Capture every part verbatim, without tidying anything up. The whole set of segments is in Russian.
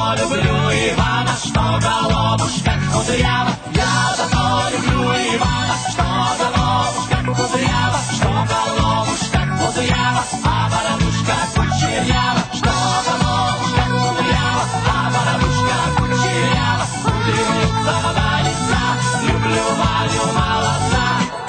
то люблю Ивана, что головушка кудрява. Я за то люблю Ивана, что головушка кудрява, что головушка кудрява, а бородушка кучерява, что головушка кудрява, а бородушка кучерява. Кудреница, воданица, люблю Ваню молодца.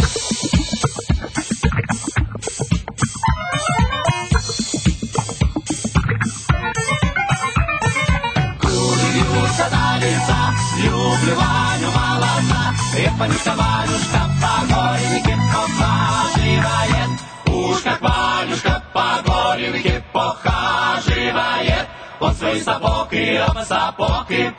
Люблю Ваню молодца, и Ванюшка, Ванюшка по горенке похаживает. Уж как Ванюшка по горенке похаживает, он свой сапог и об сапог и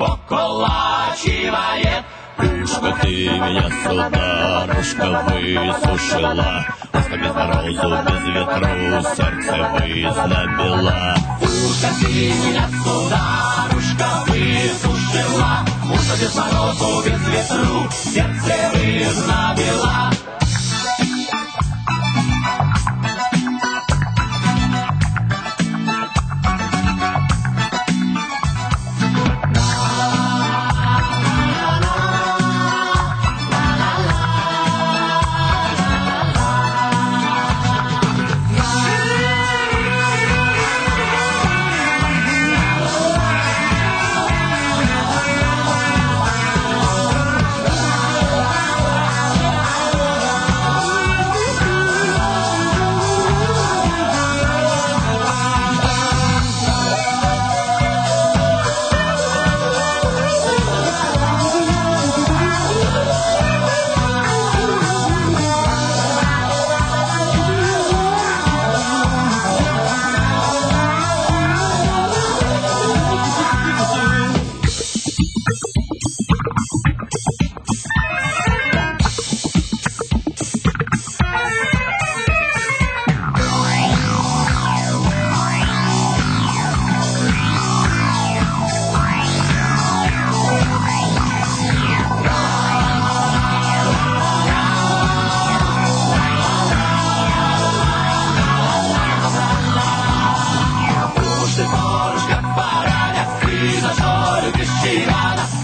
поколачивает. Что ты меня, сударушка, высушила, просто без морозу, без ветру сердце вызнобила. Уж как ты меня, сударушка, высушила, уж без морозу, без ветру сердце вызнобила. Ивана,